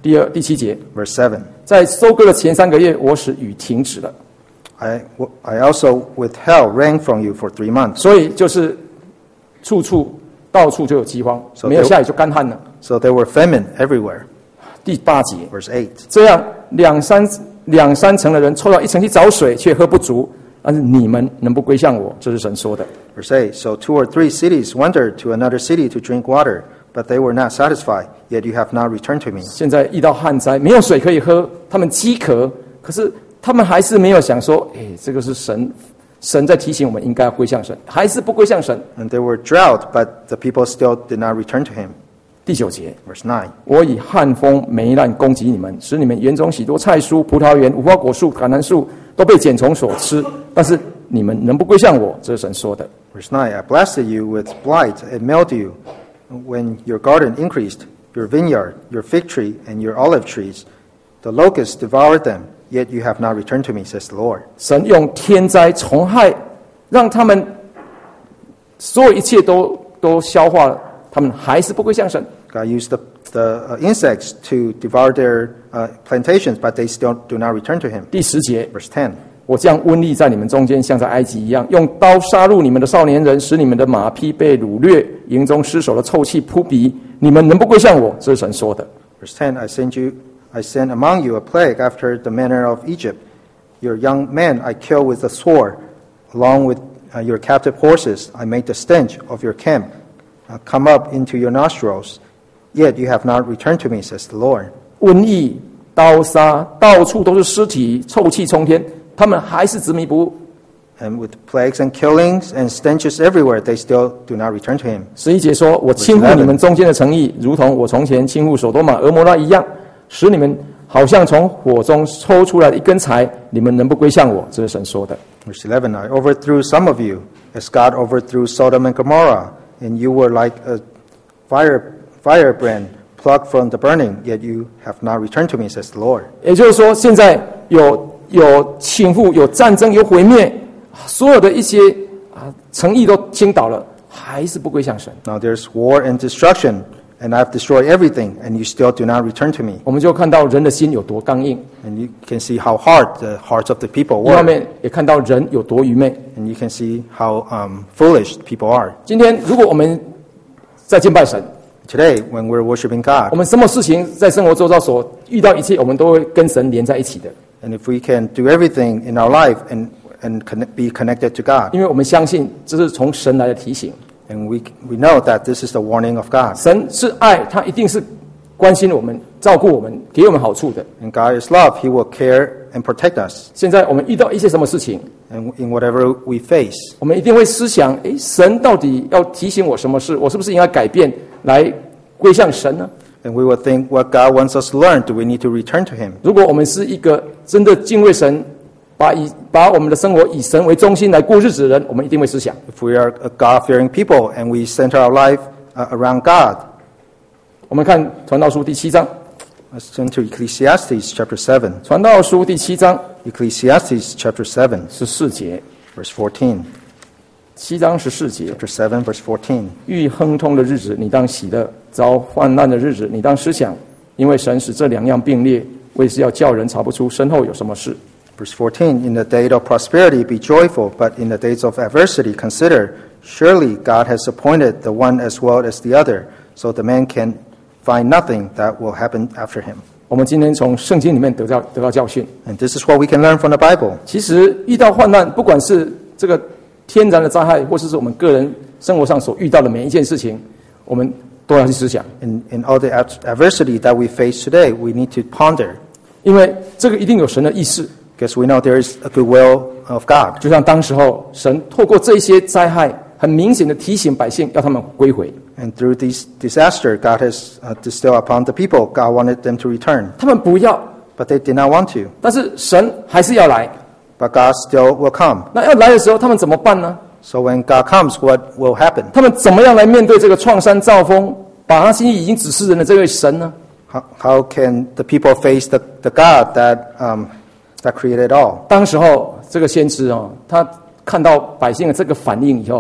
第二第七节， Verse seven. 在收割的前三个月，我使雨停止了， I, I also withheld rain from you for three months. 所以就是处处到处就有饥荒， So 没有下雨就干旱了。 So there were famine everywhere. 第八节， Verse eight. 这样两三两三层的人抽到一层去找水，却喝不足。但是你们能不归向我？这是神说的。 Verse eight. So two or three cities wandered to another city to drink water, but they were not satisfied, yet you have not returned to me. 现在遇到旱灾，没有水可以喝，他们饥渴，可是他们还是没有想说，哎，这个是神，神在提醒我们应该要归向神，还是不归向神。 And there were drought, but the people still did not return to him. 第九节， Verse nine. 我以旱风、霉烂攻击你们，使你们园中许多菜蔬、葡萄园、无花果树、橄榄树都被茧虫所吃。但是你们能不归向我？这是神说的。 Verse nine. I blasted you with blight and mildew when your garden increased, your vineyard, your fig tree, and your olive trees. The locusts devoured them, yet you have not returned to me, says the Lord. 神用天灾虫害，让他们所有一切都都消化了，他们还是不归向神。 God used the, the uh, insects to devour their uh, plantations, but they still do not return to him. 第十节， Verse ten. 我将瘟疫在你们中间，像在埃及一样，用刀杀戮你们的少年人，使你们的马匹被掳掠，营中尸首的臭气扑鼻。你们能不归向我？这是神说的。 Verse ten. I send you, I send among you a plague after the manner of Egypt. Your young men I kill with the sword, along with uh, your captive horses. I make the stench of your camp uh, come up into your nostrils. Yet you have not returned to me, says the Lord. 瘟疫、刀杀，到处都是尸体，臭气冲天，他们还是执迷不悟。 And with plagues and killings and stenches everywhere, they still do not return to him. 十一节说：“我倾覆你们中间的诚意，如同我从前倾覆所多玛、俄摩拉一样，使你们好像从火中抽出来的一根柴。你们能不归向我？”这是神说的。 Verse eleven. I overthrew some of you, as God overthrew Sodom and Gomorrah, and you were like a fire firebrand plucked from the burning, yet you have not returned to me, says the Lord. 也就是说，现在有有倾覆、有战争、有毁灭，所有的一些啊诚意都倾倒了，还是不归向神。 Now there's war and destruction, and I've destroyed everything, and you still do not return to me. 我们就看到人的心有多刚硬， And you can see how hard the hearts of the people 一方 were, 面也看到人有多愚昧。 and you can see how um, foolish people are. 今天，如果我们在敬拜神， Today, when we're worshiping 我 God, 们什么事情在生活周遭所遇到一切，我们都会跟神连在一起的， and if we can do everything in our life and, and connect, be connected to God, 因为我们相信这是从神来的提醒。 and we, we know that this is the warning of God. 神是爱，他一定是关心我们、照顾我们、给我们好处的。 And God is love. He will care and protect us. 现在我们遇到一些什么事情， And in whatever we face, 我们一定会思想：诶，神到底要提醒我什么事？我是不是应该改变来归向神呢？ and we will think what God wants us to learn. Do we need to return to Him? 如果我们是一个真的敬畏神，把以把我们的生活以神为中心来过日子的人，我们一定会思想。 If we are a God-fearing people and we center our life uh, around God, 我们看传道书第七章， let's turn to Ecclesiastes chapter seven. 传道书第七章 Ecclesiastes chapter seven, 十四节， verse fourteen. 七章十四节， Chapter seven, verse fourteen. 遇亨通的日子，你当喜乐；遭患难的日子，你当思想，因为神使这两样并列，为是要叫人查不出身后有什么事。 Verse fourteen. In the day of prosperity be joyful, but in the days of adversity consider, surely God has appointed the one as well as the other, so the man can find nothing that will happen after him. 我们今天从圣经里面得到得到教训。 And this is what we can learn from the Bible. 其实遇到患难，不管是这个天然的灾害，或者是我们个人生活上所遇到的每一件事情，我们都要去思想， In, in all the ad- adversity that we face today, we need to ponder, 因为这个一定有神的意思。 because we know there is a good will of God. 就像当时候神透过这些灾害，很明显的提醒百姓，要他们归回。 And through this disaster, God has uh, distilled upon the people. God wanted them to return, 他们不要， but they did not want to. 但是神还是要来。 But God still will come. 那要来的时候，他们怎么办呢？ So when God comes, what will happen? 他们怎么样来面对这个创山造风，把他心里已经指示人的这位神呢？ How, how can the people face the, the God that, um, that created all? 当时候这个先知哦，他看到百姓的这个反应以后，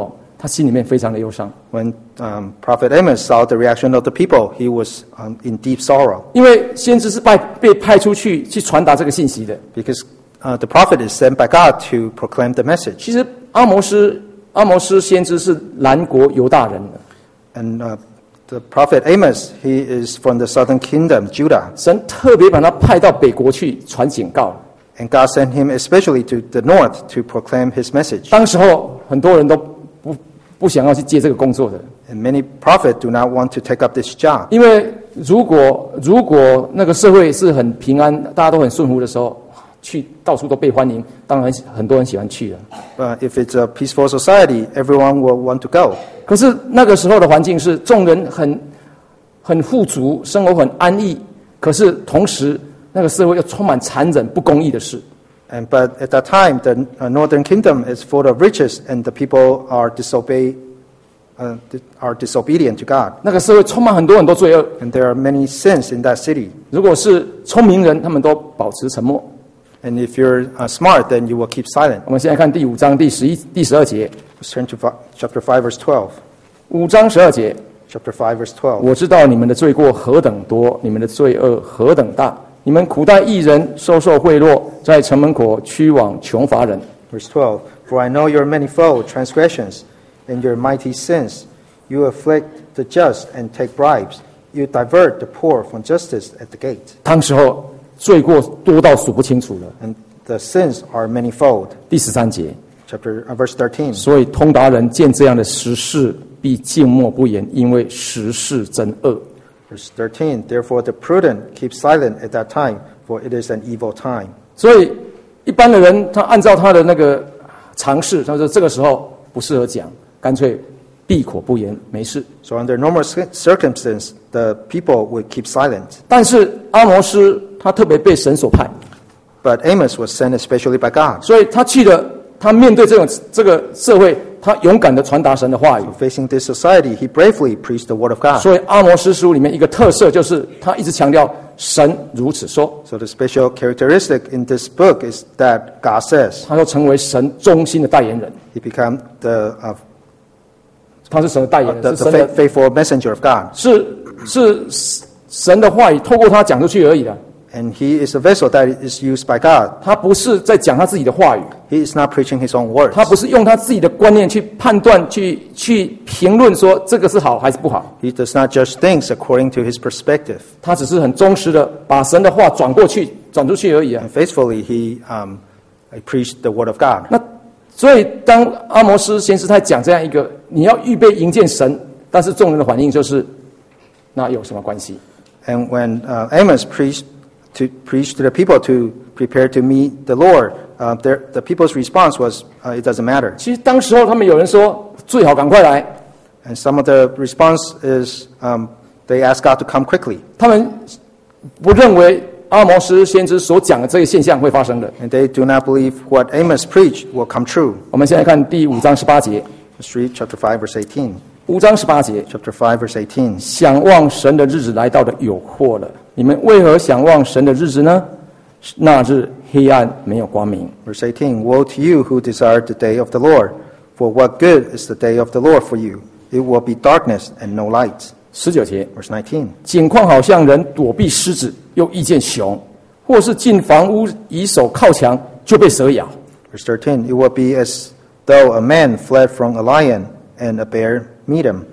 他心里面非常的忧伤， When um, Prophet Amos saw the reaction of the people, he was um, in deep sorrow 因为先知是被被派出去去传达这个信息的。 because uh, the prophet is sent by God to proclaim the message. 其实阿摩斯阿摩斯先知是南国犹大人的， And uh, the prophet Amos, he is from the southern kingdom, Judah. 神特别把他派到北国去传警告。 And God sent him especially to the north to proclaim his message. 当时候很多人都不不想要去接这个工作的， And many prophets do not want to take up this job. 因为如果如果那个社会是很平安，大家都很顺服的时候，去到处都被欢迎，当然很多人喜欢去了。 But if it's a peaceful society, everyone will want to go. 可是那个时候的环境是众人很很富足，生活很安逸，可是同时那个社会又充满残忍不公义的事。 And but at that time, the uh, northern kingdom is full of riches, and the people are disobey, uh, di- are disobedient to God. 那个社会充满很多很多罪恶。 And there are many sins in that city. 如果是聪明人，他们都保持沉默。 And if you're uh, smart, then you will keep silent. 我们现在看第五章第十一、第十二节。 Let's turn to fi- chapter five, verse twelve. 五章十二节， Chapter five, verse twelve. 我知道你们的罪过何等多，你们的罪恶何等大。你们苦待义人，收受贿赂，在城门口驱往穷乏人。 Verse twelve. For I know your manifold transgressions and your mighty sins. You afflict the just and take bribes. You divert the poor from justice at the gate. 当时候罪过多到数不清楚了。 And the sins are manifold. 第十三节， Chapter uh, verse thirteen. 所以通达人见这样的时事，必静默不言，因为时事真恶。 Verse thirteen. Therefore the prudent keep silent at that time, for it is an evil time. 所以一般的人，他按照他的那个常识，他说这个时候不适合讲，干脆闭口不言，没事。 So under normal cir- circumstances, the people would keep silent. 但是阿摩斯他特别被神所派， But Amos was sent especially by God. 所以他去了，他面对这种这个社会，他勇敢的传达神的话语。 Facing this society, he bravely preached the word of God. 所以阿摩斯书里面一个特色就是他一直强调神如此说， So the special characteristic in this book is that God says. 他就成为神忠心的代言人。 He became the, uh, 他是神的代言 the, 人，是 the 神的 fa- faithful messenger of God. 是是神的话语透过他讲出去而已的。 And he is a vessel that is used by God. 他不是在讲他自己的话语， He is not preaching his own words. 他不是用他自己的观念去判断、去去评论说这个是好还是不好。 He does not judge things according to his perspective. 他只是很忠实的把神的话转过去、转出去而已啊 And。faithfully, he um, preached the word of God. 那所以当阿摩斯先知他讲这样一个，你要预备迎见神，但是众人的反应就是，那有什么关系？ And when uh, Amos preached to preach to the people to prepare to meet the Lord, uh, their, the people's response was, uh, "It doesn't matter." 其实当时候他们有人说最好赶快来， And some of the response is um, they ask God to come quickly, 他们不认为阿摩斯先知所讲的这个现象会发生的。 and they do not believe what Amos preached will come true. 我们现在看第五章十八节， Let's read chapter five, verse eighteen. 五章十八节， Chapter five, verse eighteen. 想望神的日子来到的有祸了。你们为何想望神的日子呢？那日黑暗没有光明。 Verse eighteen. Woe to you who desire the day of the Lord, for what good is the day of the Lord for you? It will be darkness and no light. 十九节， Verse nineteen. 景况好像人躲避狮子，又遇见熊，或是进房屋以手靠墙，就被蛇咬。 Verse thirteen. It will be as though a man fled from a lion and a bear meet him,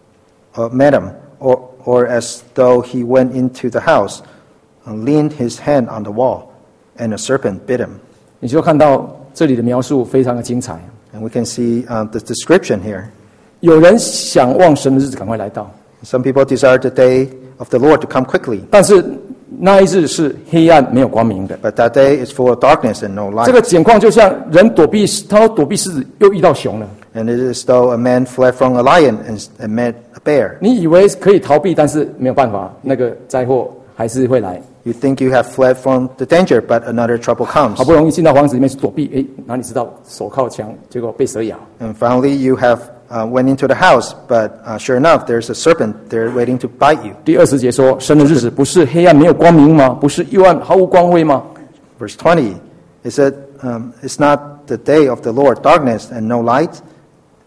uh, met him, or, or as though he went into the house and leaned his hand on the wall, and a serpent bit him. 你就看到这里的描述非常的精彩。 And we can see uh, the description here. 有人想望神的日子赶快来到， Some people desire the day of the Lord to come quickly, 但是那一日是黑暗没有光明的。 but that day is full of darkness and no 这个 light. 景况就像人躲避，他说躲避狮子，又遇到熊了。 And it is though a man fled from a lion and, and met a bear. 你以为可以逃避，但是没有办法，那个灾祸还是会来。 You think you have fled from the danger, but another trouble comes. 好不容易进到房子里面去躲避，诶，哪里知道手靠墙，结果被蛇咬。 And finally, you have uh, went into the house, but uh, sure enough, there's a serpent there waiting to bite you. 第二十节说，神的日子不是黑暗没有光明吗？不是幽暗毫无光辉吗？ Verse twenty, it said, um, "It's not the day of the Lord, darkness and no light."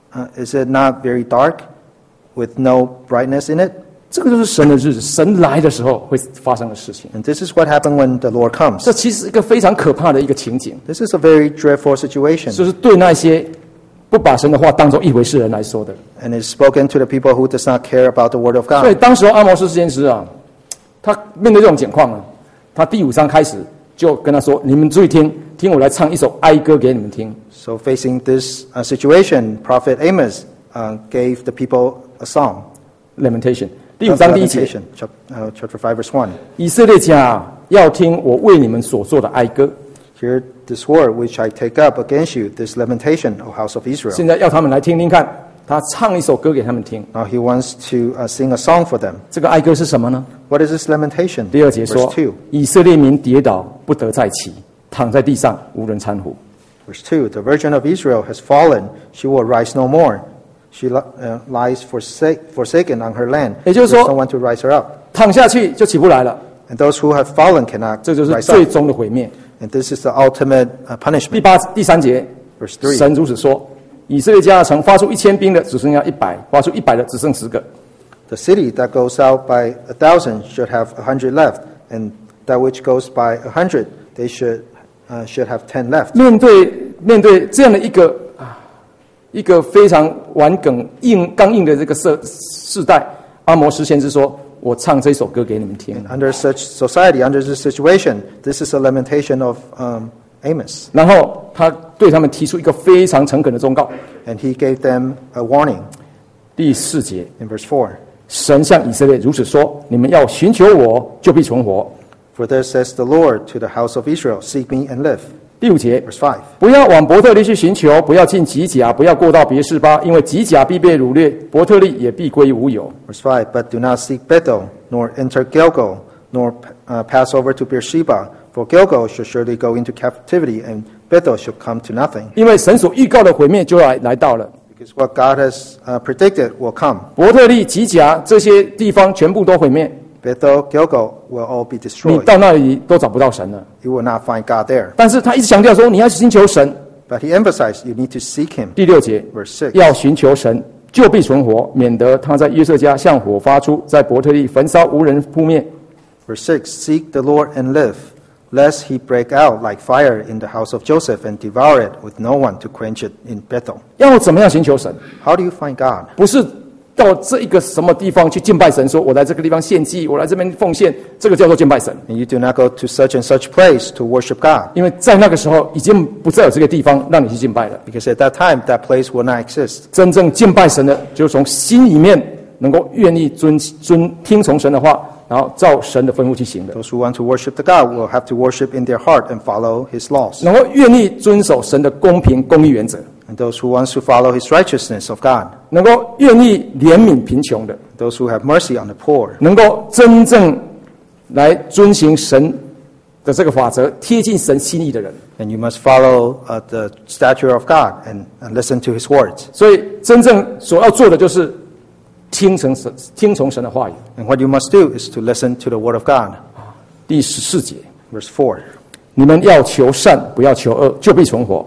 Uh, is it not very dark with no brightness in it? 这个就是神的日子，神来的时候会发生的事情。 And this is what happened when the Lord comes. 这其实是一个非常可怕的一个情景， This is a very dreadful situation. 就是对那些不把神的话当作一回事的人来说的。 And it's spoken to the people who does not care about the word of 所以 God. 当时候阿摩斯先知啊，他面对这种情况啊，他第五章开始就跟他说：“你们注意听，听我来唱一首哀歌给你们听。” So facing this uh, situation, Prophet Amos uh, gave the people a song. Lamentation 第五章第一节， Lamentation, chap- uh, chapter five, verse one. 以色列家啊，要听我为你们所做的哀歌。 Hear this word which I take up against you, this lamentation, O house of Israel. 现在要他们来听听看，他唱一首歌给他们听。 Now he wants to uh, sing a song for them. 这个哀歌是什么呢？ What is this lamentation? 第二节 Verse 说 two.： 以色列民跌倒，不得再起，躺在地上，无人搀扶。 Verse two, the virgin of Israel has fallen, she will rise no more. She li- uh, lies forsake, forsaken on her land. 也就是 There's 说， no one to rise her up. 躺下去就起不来了， And those who have fallen cannot 这就是 rise 最 up. 终的毁灭。 And this is the ultimate uh, 第 punishment. 八、第三节， Verse three, 神如此说：以色列家曾发出一千兵的，只剩下一百；发出一百的，只剩十个。 the city that goes out by a thousand should have a hundred left, and that which goes by a hundred, they should, uh, should have ten left. 面对面对这样的一个啊，一个非常顽梗硬刚硬的这个世世代，阿摩斯先知说：“我唱这首歌给你们听。” Under such society, under this situation, this is a lamentation of um, Amos. 然后他对他们提出一个非常诚恳的忠告。 And he gave them a warning 第四节， in verse four. 神向以色列如此说：“你们要寻求我，就必存活。” For thus says the Lord to the house of Israel, seek me and live. 第五节， Verse five. 不要往伯特利去寻求，不要进吉甲，不要过到别是巴，因为吉甲必被掳掠，伯特利也必归无有。 Verse five. But do not seek Bethel, nor enter Gilgal, nor uh, pass over to Beersheba, for Gilgal shall surely go into captivity, and Bethel shall come to nothing. 因为神所预告的毁灭就来来到了， Because what God has uh, predicted will come. 伯特利、吉甲这些地方全部都毁灭， Bethel, Gilgal will all be 你 destroyed. 到那里都找不到神了。 You will not find God there. 但是他一直强调说，你要寻求神。 But he emphasized you need to seek him. 第六节， Verse six. 要寻求神，就必存活，免得他在约瑟家向火发出，在伯特利焚烧，无人扑灭。 Verse six. Seek the Lord and live, lest he break out like fire in the house of Joseph and devour it with no one to quench it in Bethel. 要怎么样寻求神？ How do you find God? 不是到这一个什么地方去敬拜神，说我来这个地方献祭，我来这边奉献，这个叫做敬拜神。 And you do not go to such and such place to worship God. 因为在那个时候已经不再有这个地方让你去敬拜了。 Because at that time, that place will not exist. 真正敬拜神的，就是从心里面能够愿意遵遵听从神的话，然后照神的吩咐去行的， Those who want to worship the God will have to worship in their heart and follow his laws. 能够愿意遵守神的公平公义原则， And those who want to follow his righteousness of God. 能够愿意怜悯贫穷的， Those who have mercy on the poor. 能够真正来遵行神的这个法则，贴近神心意的人。 And you must follow uh, the stature of God and, and listen to his words. 所以，真正所要做的就是听从神，听从神的话语。 And what you must do is to listen to the word of God. 第十四节， Verse four. 你们要求善，不要求恶，就必存活。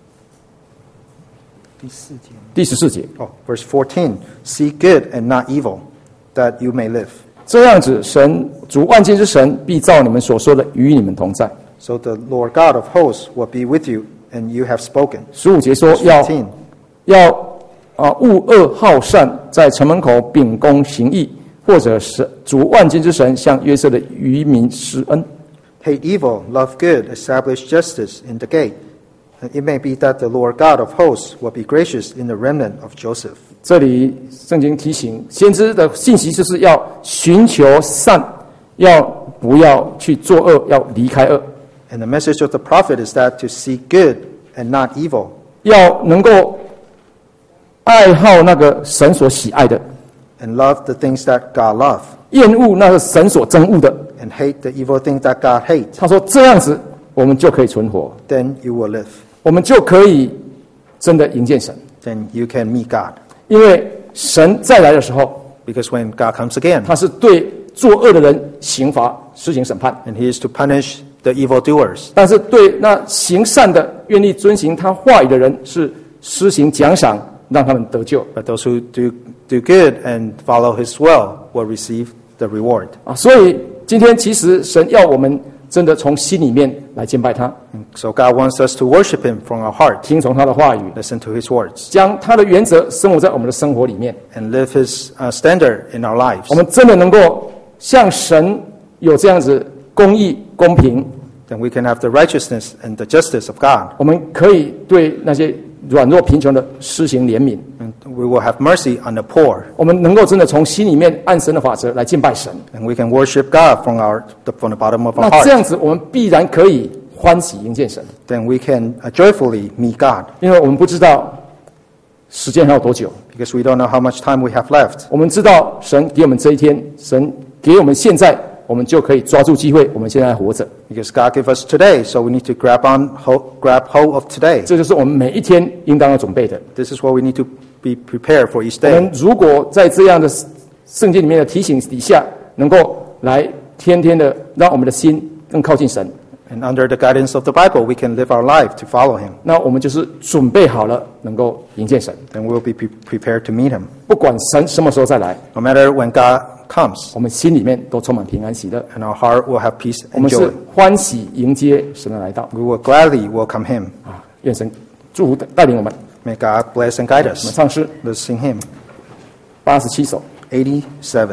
第十四节， Oh, verse fourteen. Seek good and not evil, that you may live. 这样子，神主万金之神必照你们所说的与你们同在。 So the Lord God of hosts will be with you, and you have spoken. 十五节说 Verse 要 fifteen. 要啊恶恶好善，在城门口秉公行义，或者是主万金之神向约瑟的渔民施恩。 Hate evil, love good, establish justice in the gate. And it may be that the Lord God of hosts will be gracious in the remnant of Joseph. 这里圣经提醒先知的信息就是要寻求善，要不要去作恶，要离开恶， And the message of the prophet is that to seek good and not evil, 要能够爱好那个神所喜爱的， and love the things that God loves, 厌恶那个神所憎恶的。 and hate the evil things that God hates. 他说这样子，我们就可以存活， Then you will live. 我们就可以真的迎见神。 Then you can meet God. 因为神再来的时候， Because when God comes again, 他是对作恶的人刑罚、施行审判， and he is to punish the evildoers. 但是对那行善的、愿意遵行他话语的人，是施行奖赏， 让他们得救 But those who do, do good and follow his will will receive the reward. 啊。所以今天其实神要我们真的从心里面来敬拜他， And so God wants us to worship him from our heart, 听从他的话语， listen to his words, 将他的原则生活在我们的生活里面。 and live his uh, standard in our lives. 我们真的能够像神有这样子公义、公平， Then we can have the righteousness and the justice of God. 我们可以对那些软弱贫穷的施行怜悯， And we will have mercy on the poor. 我们能够真的从心里面按神的法则来敬拜神。 And we can worship God from, our, from the bottom of our 那这 heart. 样子，我们必然可以欢喜迎见神， Then we can uh, joyfully meet God. 因为我们不知道时间还有多久， Because we don't know how much time we have left. 我们知道神给我们这一天，神给我们现在，我们就可以抓住机会，我们现在还活着。 Because God gave us today, so we need to grab on, hold, grab hold of today. 这就是我们每一天应当要准备的。 This is what we need to be prepared for each 我们 day. 如果在这样的圣经里面的提醒底下，能够来天天的让我们的心更靠近神， And under the guidance of the Bible, we can live our life to follow him. 那我们就是准备好了，能够迎见神。 Then we'll be pre- prepared to meet him. 不管神什么时候再来， No matter when God comes, 我们心里面都充满平安喜乐。 and our heart will have peace 我 and 们是 joy. 欢喜迎接神的来到 We will gladly welcome him. 啊！愿神祝福带领我们。 May God bless and guide 我们 us. 唱诗 Let's sing hymn 八十七首。 eighty-seven.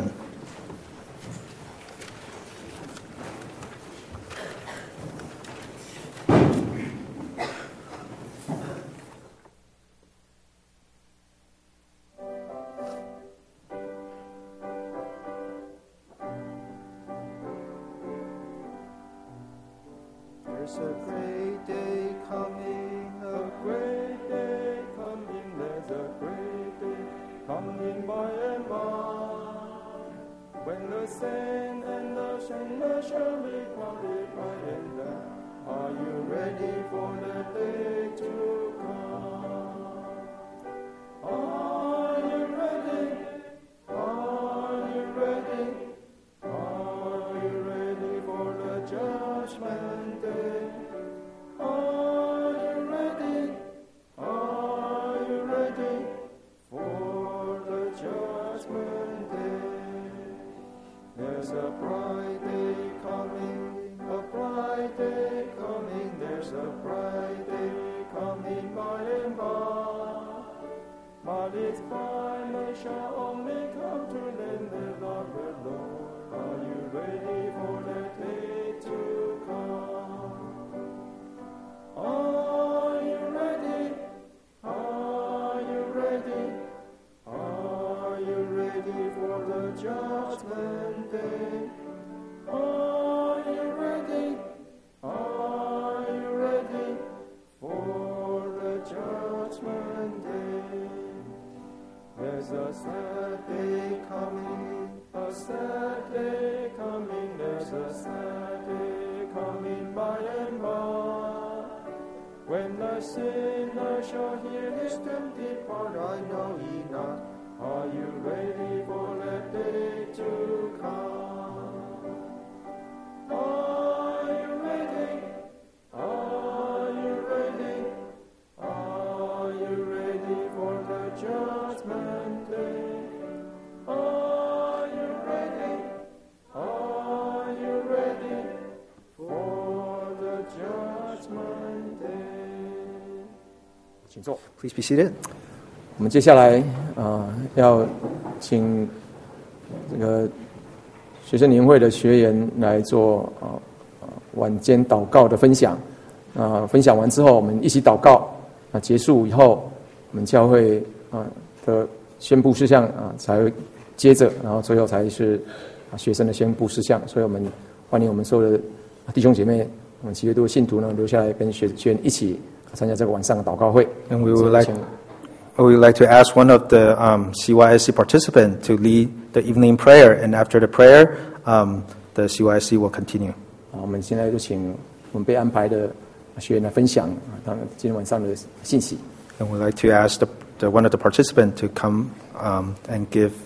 There's a great day coming, a great day coming, there's a great day coming by and by. When the saint and the sinner shall be qualified and then, are you ready for the day to come? Are you ready? Are you ready? Are you ready for the judgment day? Are you ready? Are you ready for the judgment day? There's a bright day coming, a bright day coming, there's a bright day coming by and by. But its brightness shall only come to them that love the Lord. Are you ready for the day to come? Are you ready? Are you ready? Are you ready for the judgment day? Are you ready? Are you ready for the judgment day? There's a sad day coming, a sad day coming, there's a sad day coming by and by. When the sinner shall hear his doom depart, I know ye not. Are you ready for that day to come? Are you ready? Are you ready? Are you ready for the judgment day? Are you ready? Are you ready for the judgment day? 请坐。 Please be seated. 我们接下来啊、呃，要请这个学生年会的学员来做啊、呃、晚间祷告的分享。啊、呃，分享完之后，我们一起祷告。啊、呃，结束以后，我们教会啊、呃、的宣布事项啊、呃、才会接着，然后最后才是啊学生的宣布事项。所以我们欢迎我们所有的弟兄姐妹，我们七月多的信徒呢留下来跟学学员一起参加这个晚上的祷告会。 And we would like, we would like to ask one of the um, C Y S C participants to lead the evening prayer, and after the prayer, um, the C Y S C will continue. 啊，我们现在就请我们被安排的学员来分享啊，他们今天晚上的信息。 And we'd like to ask the, the, one of the participants to come um, and give